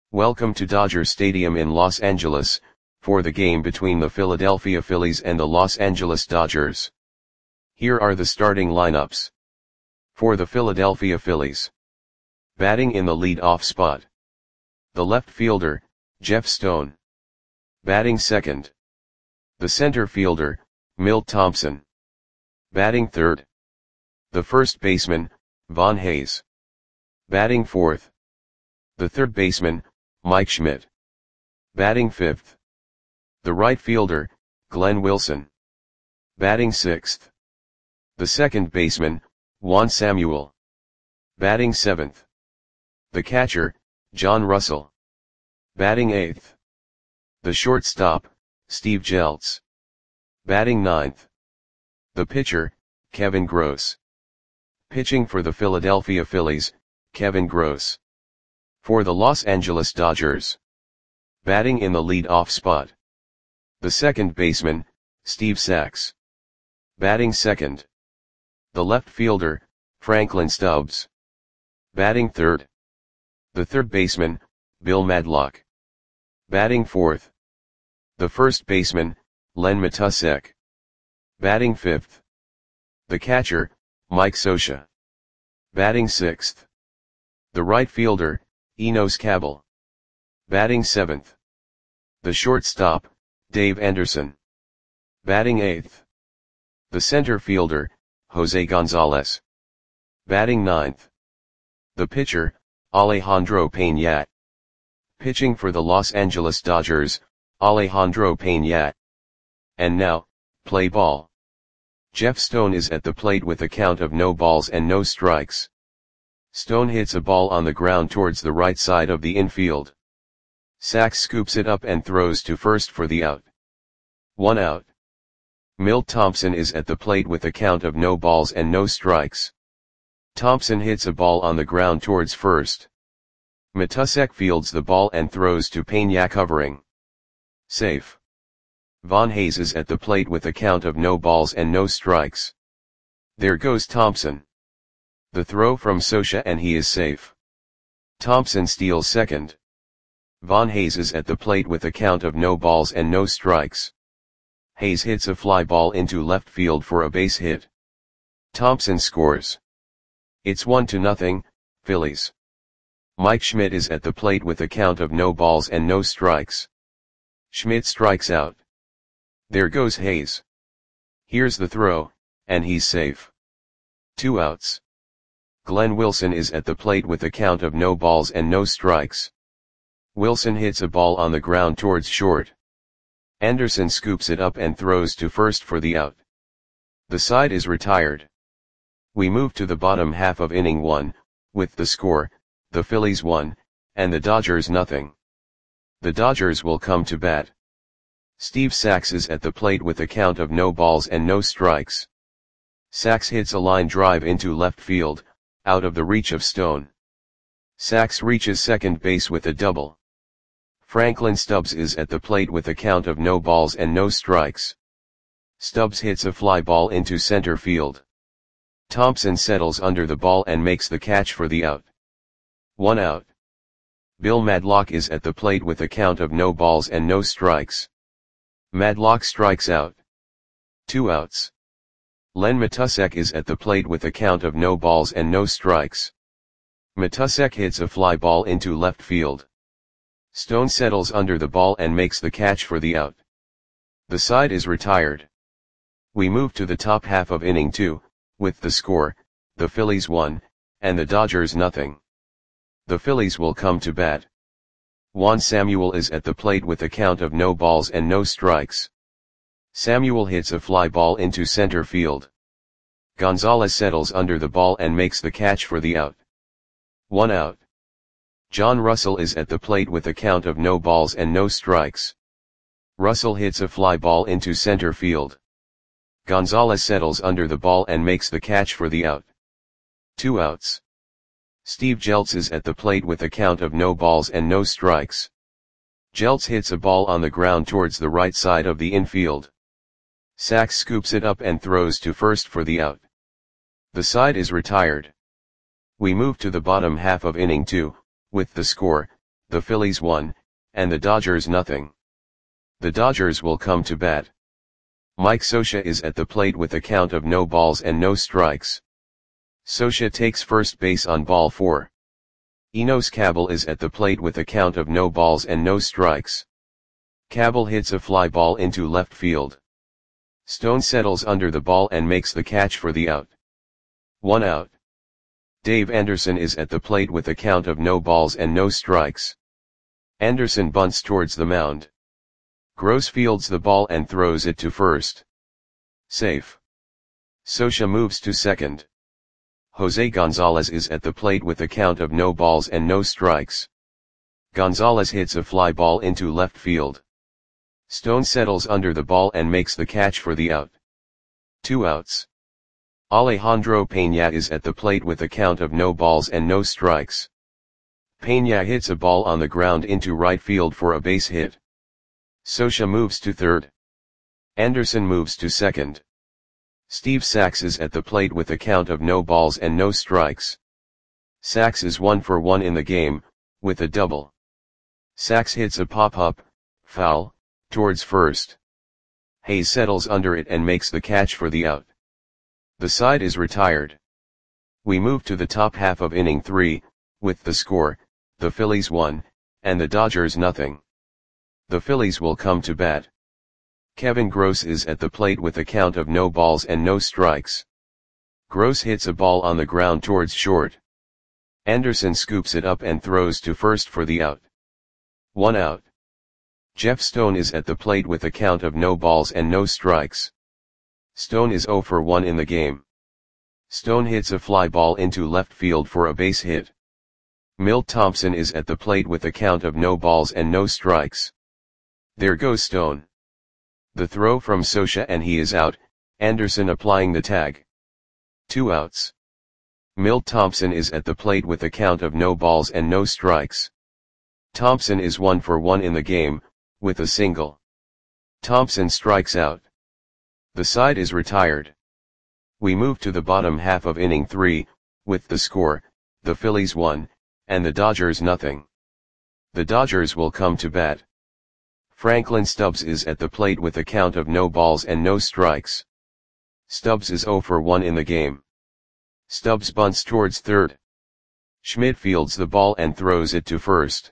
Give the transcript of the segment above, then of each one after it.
Welcome to Dodger Stadium in Los Angeles, for the game between the Philadelphia Phillies and the Los Angeles Dodgers. Here are the starting lineups. For the Philadelphia Phillies. Batting in the lead-off spot. The left fielder, Jeff Stone. Batting second. The center fielder, Milt Thompson. Batting third. The first baseman, Von Hayes. Batting fourth. The third baseman, Mike Schmidt. Batting fifth. The right fielder, Glenn Wilson. Batting sixth. The second baseman, Juan Samuel. Batting seventh. The catcher, John Russell. Batting eighth. The shortstop, Steve Jeltz. Batting ninth. The pitcher, Kevin Gross. Pitching for the Philadelphia Phillies, Kevin Gross. For the Los Angeles Dodgers. Batting in the lead-off spot. The second baseman, Steve Sax. Batting second. The left fielder, Franklin Stubbs. Batting third. The third baseman, Bill Madlock. Batting fourth. The first baseman, Len Matusek. Batting fifth. The catcher, Mike Scioscia. Batting sixth. The right fielder, Enos Cabell. Batting seventh. The shortstop, Dave Anderson. Batting eighth. The center fielder, Jose Gonzalez. Batting ninth. The pitcher, Alejandro Peña. Pitching for the Los Angeles Dodgers, Alejandro Peña. And now, play ball. Jeff Stone is at the plate with a count of no balls and no strikes. Stone hits a ball on the ground towards the right side of the infield. Sax scoops it up and throws to first for the out. 1 out. Milt Thompson is at the plate with a count of no balls and no strikes. Thompson hits a ball on the ground towards first. Matusek fields the ball and throws to Peña covering. Safe. Von Hayes is at the plate with a count of no balls and no strikes. There goes Thompson. The throw from Scioscia and he is safe. Thompson steals second. Von Hayes is at the plate with a count of no balls and no strikes. Hayes hits a fly ball into left field for a base hit. Thompson scores. It's 1-0, Phillies. Mike Schmidt is at the plate with a count of no balls and no strikes. Schmidt strikes out. There goes Hayes. Here's the throw, and he's safe. 2 outs. Glenn Wilson is at the plate with a count of no balls and no strikes. Wilson hits a ball on the ground towards short. Anderson scoops it up and throws to first for the out. The side is retired. We move to the bottom half of inning 1, with the score, the Phillies 1, and the Dodgers nothing. The Dodgers will come to bat. Steve Sax is at the plate with a count of no balls and no strikes. Sax hits a line drive into left field, out of the reach of Stone. Sax reaches second base with a double. Franklin Stubbs is at the plate with a count of no balls and no strikes. Stubbs hits a fly ball into center field. Thompson settles under the ball and makes the catch for the out. 1 out. Bill Madlock is at the plate with a count of no balls and no strikes. Madlock strikes out. 2 outs. Len Matusek is at the plate with a count of no balls and no strikes. Matusek hits a fly ball into left field. Stone settles under the ball and makes the catch for the out. The side is retired. We move to the top half of inning 2, with the score, the Phillies 1, and the Dodgers nothing. The Phillies will come to bat. Juan Samuel is at the plate with a count of no balls and no strikes. Samuel hits a fly ball into center field. Gonzalez settles under the ball and makes the catch for the out. 1 out. John Russell is at the plate with a count of no balls and no strikes. Russell hits a fly ball into center field. Gonzalez settles under the ball and makes the catch for the out. 2 outs. Steve Jeltz is at the plate with a count of no balls and no strikes. Jeltz hits a ball on the ground towards the right side of the infield. Sax scoops it up and throws to first for the out. The side is retired. We move to the bottom half of inning 2, with the score, the Phillies 1, and the Dodgers nothing. The Dodgers will come to bat. Mike Scioscia is at the plate with a count of no balls and no strikes. Scioscia takes first base on ball 4. Enos Cabell is at the plate with a count of no balls and no strikes. Cabell hits a fly ball into left field. Stone settles under the ball and makes the catch for the out. 1 out. Dave Anderson is at the plate with a count of no balls and no strikes. Anderson bunts towards the mound. Gross fields the ball and throws it to first. Safe. Scioscia moves to second. Jose Gonzalez is at the plate with a count of no balls and no strikes. Gonzalez hits a fly ball into left field. Stone settles under the ball and makes the catch for the out. 2 outs. Alejandro Peña is at the plate with a count of no balls and no strikes. Peña hits a ball on the ground into right field for a base hit. Scioscia moves to third. Anderson moves to second. Steve Sax is at the plate with a count of no balls and no strikes. Sax is 1 for 1 in the game, with a double. Sax hits a pop-up, foul, towards first. Hayes settles under it and makes the catch for the out. The side is retired. We move to the top half of inning 3, with the score, the Phillies 1, and the Dodgers nothing. The Phillies will come to bat. Kevin Gross is at the plate with a count of no balls and no strikes. Gross hits a ball on the ground towards short. Anderson scoops it up and throws to first for the out. 1 out. Jeff Stone is at the plate with a count of no balls and no strikes. Stone is 0 for 1 in the game. Stone hits a fly ball into left field for a base hit. Milt Thompson is at the plate with a count of no balls and no strikes. There goes Stone. The throw from Scioscia and he is out, Anderson applying the tag. 2 outs. Milt Thompson is at the plate with a count of no balls and no strikes. Thompson is 1 for 1 in the game, with a single. Thompson strikes out. The side is retired. We move to the bottom half of inning 3, with the score, the Phillies 1, and the Dodgers nothing. The Dodgers will come to bat. Franklin Stubbs is at the plate with a count of no balls and no strikes. Stubbs is 0 for 1 in the game. Stubbs bunts towards third. Schmidt fields the ball and throws it to first.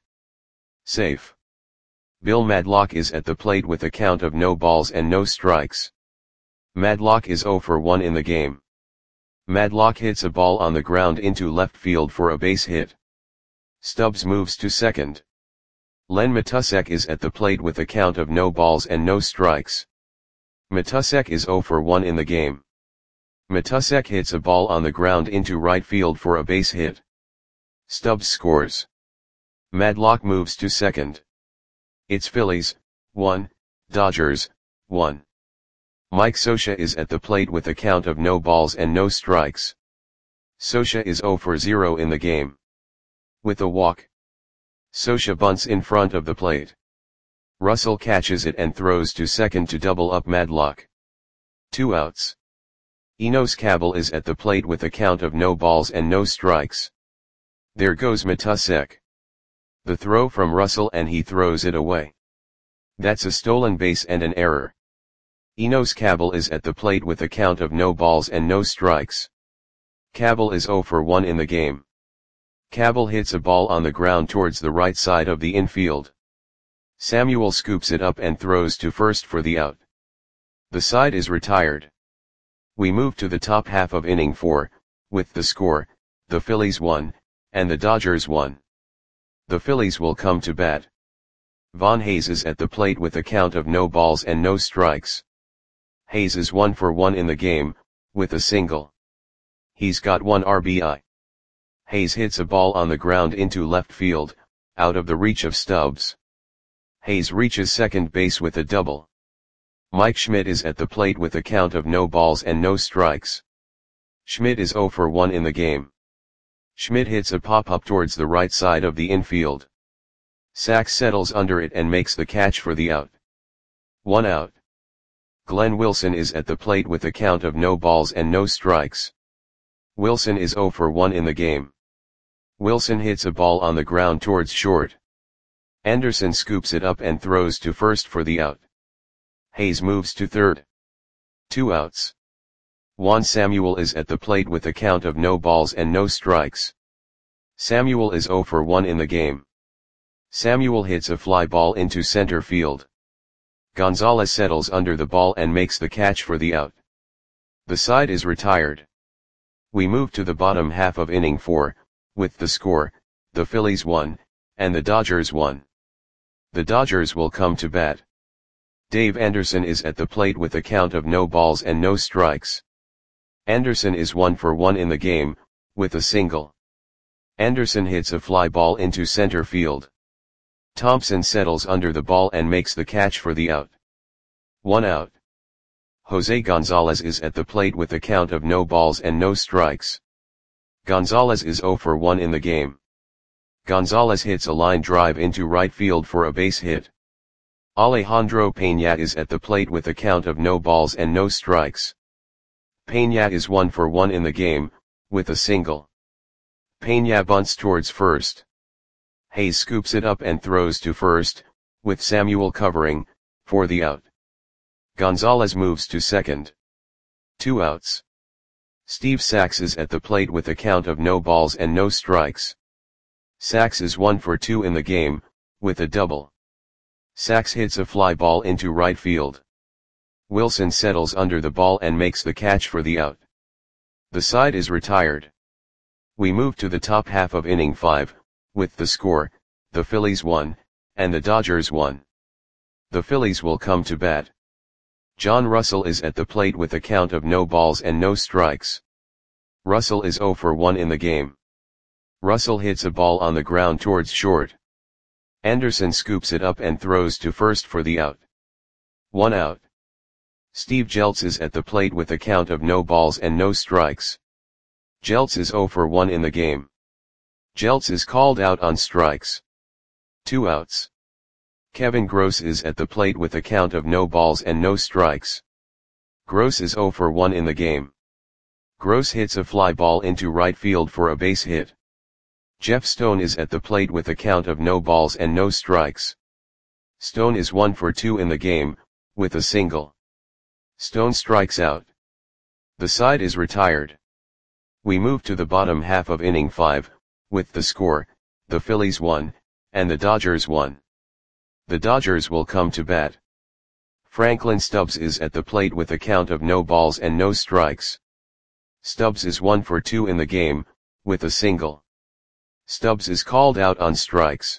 Safe. Bill Madlock is at the plate with a count of no balls and no strikes. Madlock is 0 for 1 in the game. Madlock hits a ball on the ground into left field for a base hit. Stubbs moves to second. Len Matusek is at the plate with a count of no balls and no strikes. Matusek is 0 for 1 in the game. Matusek hits a ball on the ground into right field for a base hit. Stubbs scores. Madlock moves to second. It's Phillies, 1, Dodgers, 1. Mike Scioscia is at the plate with a count of no balls and no strikes. Scioscia is 0 for 0 in the game. With a walk. Scioscia bunts in front of the plate. Russell catches it and throws to second to double up Madlock. 2 outs. Enos Cabell is at the plate with a count of no balls and no strikes. There goes Matusek. The throw from Russell and he throws it away. That's a stolen base and an error. Enos Cabell is at the plate with a count of no balls and no strikes. Cabell is 0 for 1 in the game. Cabell hits a ball on the ground towards the right side of the infield. Samuel scoops it up and throws to first for the out. The side is retired. We move to the top half of inning 4, with the score, the Phillies 1, and the Dodgers 1. The Phillies will come to bat. Von Hayes is at the plate with a count of no balls and no strikes. Hayes is 1 for 1 in the game, with a single. He's got 1 RBI. Hayes hits a ball on the ground into left field, out of the reach of Stubbs. Hayes reaches second base with a double. Mike Schmidt is at the plate with a count of no balls and no strikes. Schmidt is 0 for 1 in the game. Schmidt hits a pop-up towards the right side of the infield. Sax settles under it and makes the catch for the out. 1 out. Glenn Wilson is at the plate with a count of no balls and no strikes. Wilson is 0 for 1 in the game. Wilson hits a ball on the ground towards short. Anderson scoops it up and throws to first for the out. Hayes moves to third. 2 outs. Juan Samuel is at the plate with a count of no balls and no strikes. Samuel is 0 for 1 in the game. Samuel hits a fly ball into center field. Gonzalez settles under the ball and makes the catch for the out. The side is retired. We move to the bottom half of inning 4, with the score, the Phillies 1, and the Dodgers 1. The Dodgers will come to bat. Dave Anderson is at the plate with a count of no balls and no strikes. Anderson is 1 for 1 in the game, with a single. Anderson hits a fly ball into center field. Thompson settles under the ball and makes the catch for the out. 1 out. Jose Gonzalez is at the plate with a count of no balls and no strikes. Gonzalez is 0 for 1 in the game. Gonzalez hits a line drive into right field for a base hit. Alejandro Peña is at the plate with a count of no balls and no strikes. Peña is 1 for 1 in the game, with a single. Peña bunts towards first. Hayes scoops it up and throws to first, with Samuel covering, for the out. Gonzalez moves to second. 2 outs. Steve Sax is at the plate with a count of no balls and no strikes. Sax is 1 for 2 in the game, with a double. Sax hits a fly ball into right field. Wilson settles under the ball and makes the catch for the out. The side is retired. We move to the top half of inning 5, with the score, the Phillies 1, and the Dodgers 1. The Phillies will come to bat. John Russell is at the plate with a count of no balls and no strikes. Russell is 0 for 1 in the game. Russell hits a ball on the ground towards short. Anderson scoops it up and throws to first for the out. 1 out. Steve Jeltz is at the plate with a count of no balls and no strikes. Jeltz is 0 for 1 in the game. Jeltz is called out on strikes. 2 outs. Kevin Gross is at the plate with a count of no balls and no strikes. Gross is 0 for 1 in the game. Gross hits a fly ball into right field for a base hit. Jeff Stone is at the plate with a count of no balls and no strikes. Stone is 1 for 2 in the game, with a single. Stone strikes out. The side is retired. We move to the bottom half of inning 5, with the score, the Phillies 1, and the Dodgers 1. The Dodgers will come to bat. Franklin Stubbs is at the plate with a count of no balls and no strikes. Stubbs is 1 for 2 in the game, with a single. Stubbs is called out on strikes.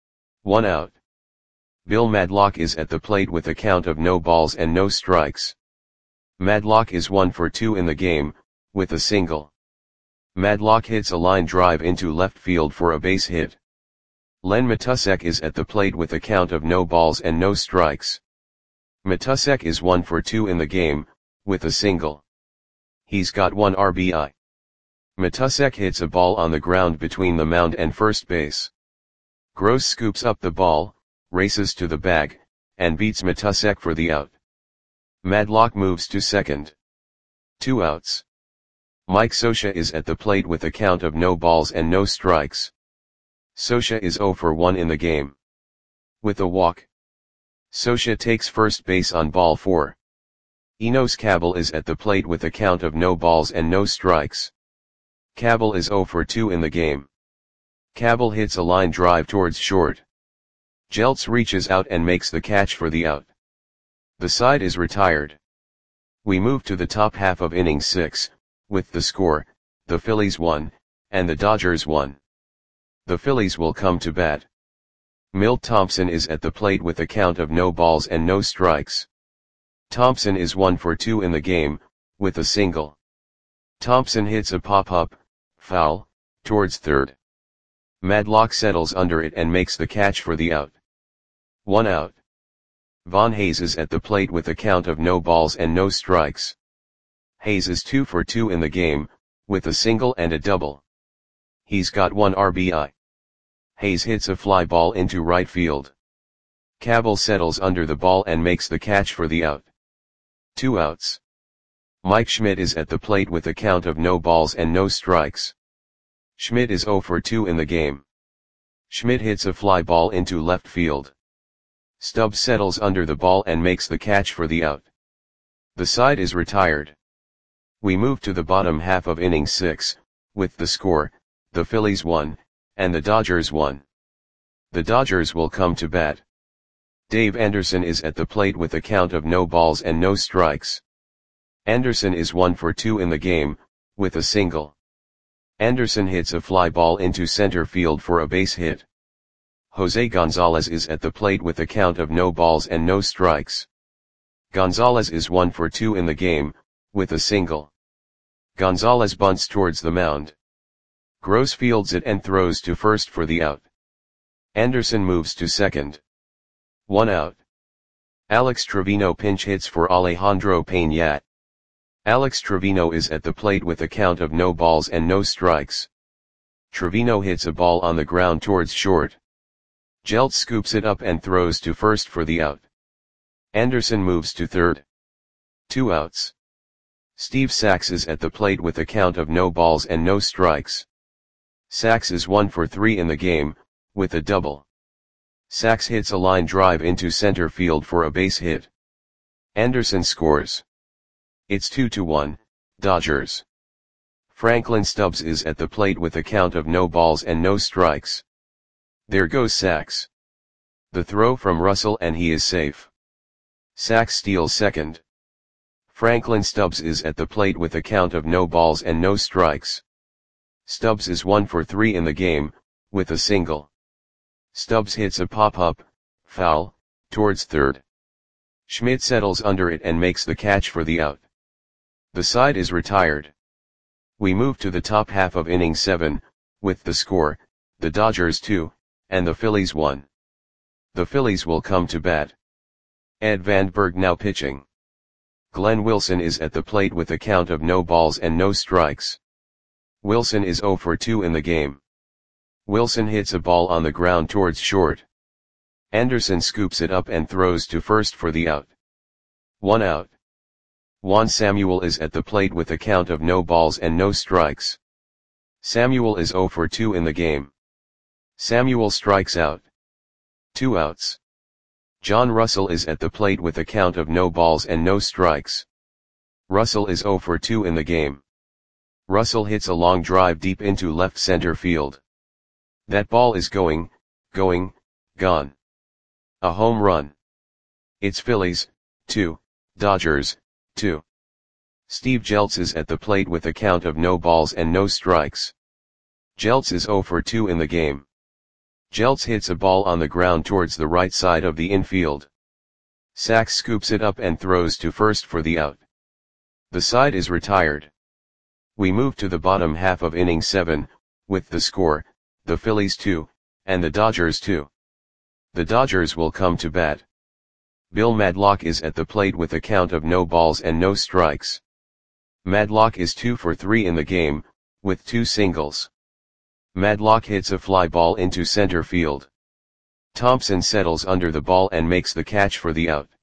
1 out. Bill Madlock is at the plate with a count of no balls and no strikes. Madlock is 1 for 2 in the game, with a single. Madlock hits a line drive into left field for a base hit. Len Matusek is at the plate with a count of no balls and no strikes. Matusek is 1 for 2 in the game, with a single. He's got 1 RBI. Matusek hits a ball on the ground between the mound and first base. Gross scoops up the ball, races to the bag, and beats Matusek for the out. Madlock moves to second. 2 outs. Mike Scioscia is at the plate with a count of no balls and no strikes. Scioscia is 0 for 1 in the game. With a walk. Scioscia takes first base on ball 4. Enos Cabell is at the plate with a count of no balls and no strikes. Cabell is 0 for 2 in the game. Cabell hits a line drive towards short. Jeltz reaches out and makes the catch for the out. The side is retired. We move to the top half of inning 6, with the score, the Phillies 1, and the Dodgers 1. The Phillies will come to bat. Milt Thompson is at the plate with a count of no balls and no strikes. Thompson is 1 for 2 in the game, with a single. Thompson hits a pop-up, foul, towards third. Madlock settles under it and makes the catch for the out. 1 out. Von Hayes is at the plate with a count of no balls and no strikes. Hayes is 2 for 2 in the game, with a single and a double. He's got 1 RBI. Hayes hits a fly ball into right field. Cabell settles under the ball and makes the catch for the out. 2 outs. Mike Schmidt is at the plate with a count of no balls and no strikes. Schmidt is 0 for 2 in the game. Schmidt hits a fly ball into left field. Stubbs settles under the ball and makes the catch for the out. The side is retired. We move to the bottom half of inning 6, with the score, the Phillies 1, and the Dodgers 1. The Dodgers will come to bat. Dave Anderson is at the plate with a count of no balls and no strikes. Anderson is 1 for 2 in the game, with a single. Anderson hits a fly ball into center field for a base hit. Jose Gonzalez is at the plate with a count of no balls and no strikes. Gonzalez is 1 for 2 in the game, with a single. Gonzalez bunts towards the mound. Gross fields it and throws to first for the out. Anderson moves to second. 1 out. Alex Trevino pinch hits for Alejandro Peña. Alex Trevino is at the plate with a count of no balls and no strikes. Trevino hits a ball on the ground towards short. Jeltz scoops it up and throws to first for the out. Anderson moves to third. 2 outs. Steve Sax is at the plate with a count of no balls and no strikes. Sax is 1 for 3 in the game, with a double. Sax hits a line drive into center field for a base hit. Anderson scores. It's 2-1, Dodgers. Franklin Stubbs is at the plate with a count of no balls and no strikes. There goes Sax. The throw from Russell and he is safe. Sax steals second. Franklin Stubbs is at the plate with a count of no balls and no strikes. Stubbs is 1 for 3 in the game, with a single. Stubbs hits a pop-up, foul, towards third. Schmidt settles under it and makes the catch for the out. The side is retired. We move to the top half of inning 7, with the score, the Dodgers 2, and the Phillies 1. The Phillies will come to bat. Ed Van Berg now pitching. Glenn Wilson is at the plate with a count of no balls and no strikes. Wilson is 0 for 2 in the game. Wilson hits a ball on the ground towards short. Anderson scoops it up and throws to first for the out. 1 out. Juan Samuel is at the plate with a count of no balls and no strikes. Samuel is 0 for 2 in the game. Samuel strikes out. 2 outs. John Russell is at the plate with a count of no balls and no strikes. Russell is 0 for 2 in the game. Russell hits a long drive deep into left center field. That ball is gone. A home run. It's Phillies, 2, Dodgers, 2. Steve Jeltz is at the plate with a count of no balls and no strikes. Jeltz is 0 for 2 in the game. Jeltz hits a ball on the ground towards the right side of the infield. Sax scoops it up and throws to first for the out. The side is retired. We move to the bottom half of inning 7, with the score, the Phillies 2, and the Dodgers 2. The Dodgers will come to bat. Bill Madlock is at the plate with a count of no balls and no strikes. Madlock is 2 for 3 in the game, with 2 singles. Madlock hits a fly ball into center field. Thompson settles under the ball and makes the catch for the out.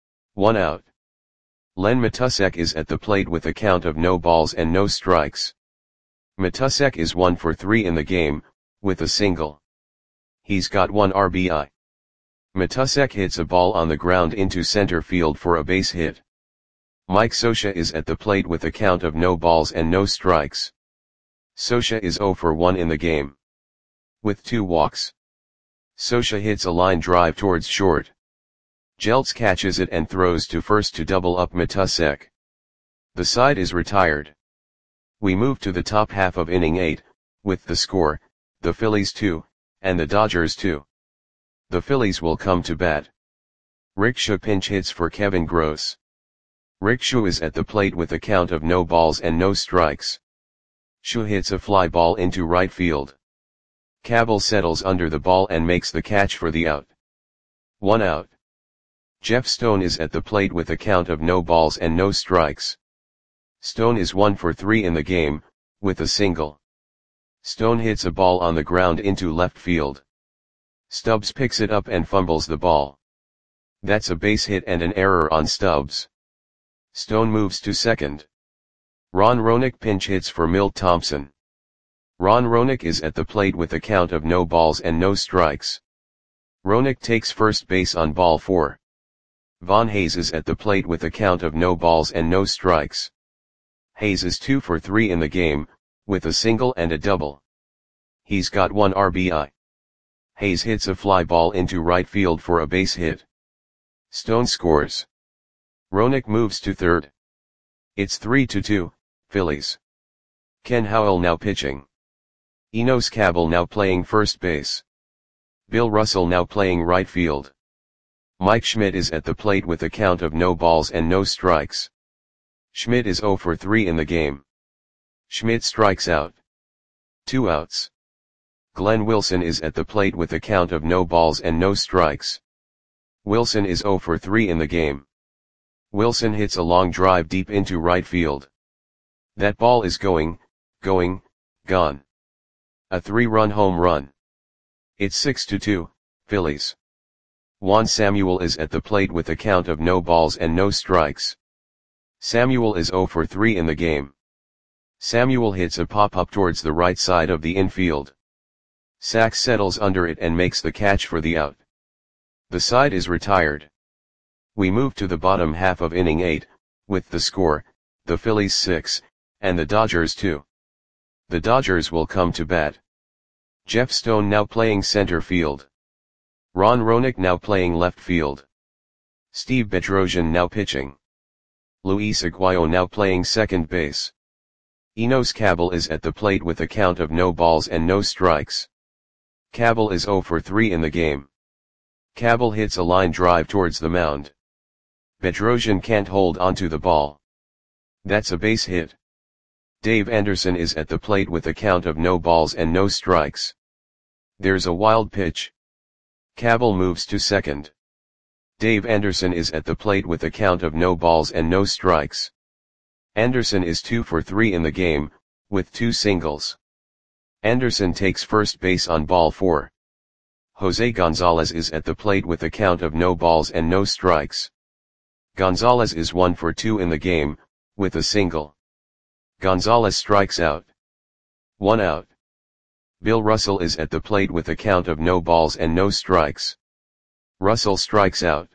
1 out. Len Matusek is at the plate with a count of no balls and no strikes. Matusek is 1 for 3 in the game, with a single. He's got 1 RBI. Matusek hits a ball on the ground into center field for a base hit. Mike Scioscia is at the plate with a count of no balls and no strikes. Scioscia is 0 for 1 in the game. With 2 walks. Scioscia hits a line drive towards short. Jeltz catches it and throws to first to double up Matusek. The side is retired. We move to the top half of inning 8, with the score, the Phillies 2, and the Dodgers 2. The Phillies will come to bat. Rick Schu pinch hits for Kevin Gross. Rick Schu is at the plate with a count of no balls and no strikes. Schu hits a fly ball into right field. Cabell settles under the ball and makes the catch for the out. 1 out. Jeff Stone is at the plate with a count of no balls and no strikes. Stone is 1 for 3 in the game, with a single. Stone hits a ball on the ground into left field. Stubbs picks it up and fumbles the ball. That's a base hit and an error on Stubbs. Stone moves to second. Ron Roenick pinch hits for Milt Thompson. Ron Roenick is at the plate with a count of no balls and no strikes. Roenick takes first base on ball 4. Von Hayes is at the plate with a count of no balls and no strikes. Hayes is 2 for 3 in the game, with a single and a double. He's got 1 RBI. Hayes hits a fly ball into right field for a base hit. Stone scores. Roenick moves to third. It's 3-2, Phillies. Ken Howell now pitching. Enos Cabell now playing first base. Bill Russell now playing right field. Mike Schmidt is at the plate with a count of no balls and no strikes. Schmidt is 0 for 3 in the game. Schmidt strikes out. 2 outs. Glenn Wilson is at the plate with a count of no balls and no strikes. Wilson is 0 for 3 in the game. Wilson hits a long drive deep into right field. That ball is going, gone. A 3-run home run. It's 6-2, Phillies. Juan Samuel is at the plate with a count of no balls and no strikes. Samuel is 0 for 3 in the game. Samuel hits a pop-up towards the right side of the infield. Sachs settles under it and makes the catch for the out. The side is retired. We move to the bottom half of inning 8, with the score, the Phillies 6, and the Dodgers 2. The Dodgers will come to bat. Jeff Stone now playing center field. Ron Roenick now playing left field. Steve Bedrosian now pitching. Luis Aguayo now playing second base. Enos Cabell is at the plate with a count of no balls and no strikes. Cabell is 0 for 3 in the game. Cabell hits a line drive towards the mound. Bedrosian can't hold onto the ball. That's a base hit. Dave Anderson is at the plate with a count of no balls and no strikes. There's a wild pitch. Cabell moves to second. Dave Anderson is at the plate with a count of no balls and no strikes. Anderson is 2 for 3 in the game, with 2 singles. Anderson takes first base on ball 4. Jose Gonzalez is at the plate with a count of no balls and no strikes. Gonzalez is 1 for 2 in the game, with a single. Gonzalez strikes out. 1 out. Bill Russell is at the plate with a count of no balls and no strikes. Russell strikes out.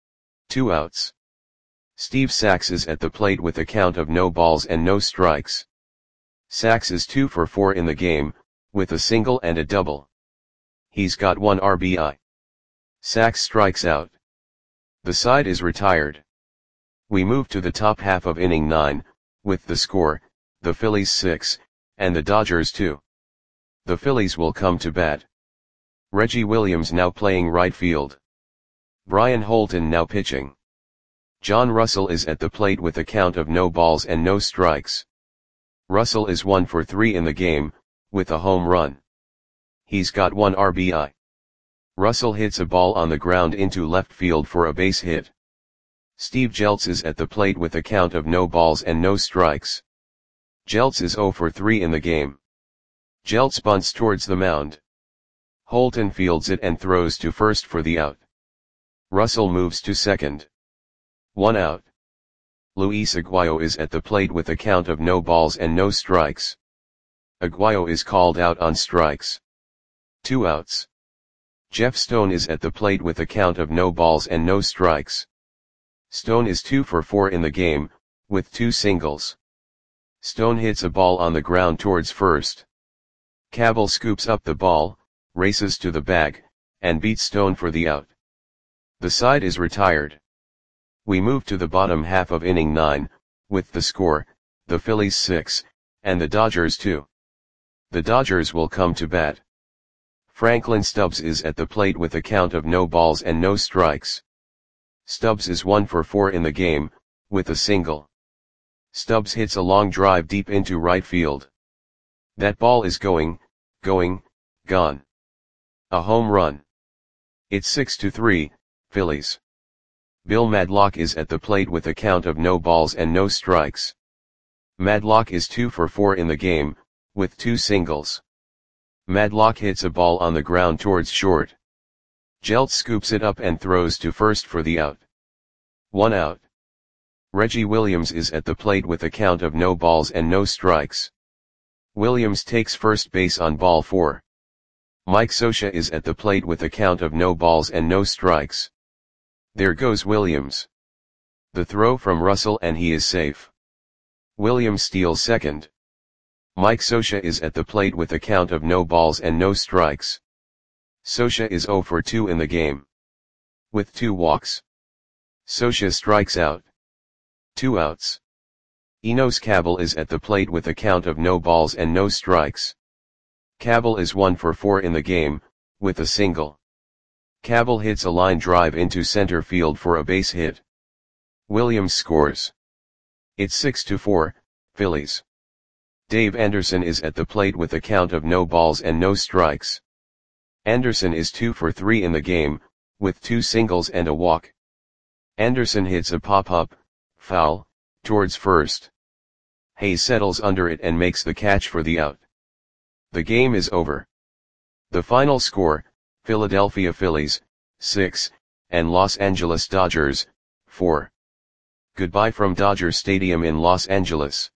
2 outs. Steve Sachs is at the plate with a count of no balls and no strikes. Sachs is 2 for 4 in the game, with a single and a double. He's got 1 RBI. Sachs strikes out. The side is retired. We move to the top half of inning 9, with the score, the Phillies 6, and the Dodgers 2. The Phillies will come to bat. Reggie Williams now playing right field. Brian Holton now pitching. John Russell is at the plate with a count of no balls and no strikes. Russell is 1 for 3 in the game, with a home run. He's got 1 RBI. Russell hits a ball on the ground into left field for a base hit. Steve Jeltz is at the plate with a count of no balls and no strikes. Jeltz is 0 for 3 in the game. Jeltz bunts towards the mound. Holton fields it and throws to first for the out. Russell moves to second. 1 out. Luis Aguayo is at the plate with a count of no balls and no strikes. Aguayo is called out on strikes. 2 outs. Jeff Stone is at the plate with a count of no balls and no strikes. Stone is 2 for 4 in the game, with 2 singles. Stone hits a ball on the ground towards first. Cabell scoops up the ball, races to the bag, and beats Stone for the out. The side is retired. We move to the bottom half of inning 9, with the score, the Phillies 6, and the Dodgers 2. The Dodgers will come to bat. Franklin Stubbs is at the plate with a count of no balls and no strikes. Stubbs is 1 for 4 in the game, with a single. Stubbs hits a long drive deep into right field. That ball is going, gone. A home run. It's 6-3, Phillies. Bill Madlock is at the plate with a count of no balls and no strikes. Madlock is 2 for 4 in the game, with 2 singles. Madlock hits a ball on the ground towards short. Jeltz scoops it up and throws to first for the out. 1 out. Reggie Williams is at the plate with a count of no balls and no strikes. Williams takes first base on ball 4. Mike Scioscia is at the plate with a count of no balls and no strikes. There goes Williams. The throw from Russell and he is safe. Williams steals second. Mike Scioscia is at the plate with a count of no balls and no strikes. Scioscia is 0 for 2 in the game. With 2 walks. Scioscia strikes out. 2 outs. Enos Cabell is at the plate with a count of no balls and no strikes. Cabell is 1 for 4 in the game, with a single. Cabell hits a line drive into center field for a base hit. Williams scores. It's 6-4, Phillies. Dave Anderson is at the plate with a count of no balls and no strikes. Anderson is 2 for 3 in the game, with 2 singles and a walk. Anderson hits a pop-up, foul, towards first. Hayes settles under it and makes the catch for the out. The game is over. The final score, Philadelphia Phillies, 6, and Los Angeles Dodgers, 4. Goodbye from Dodger Stadium in Los Angeles.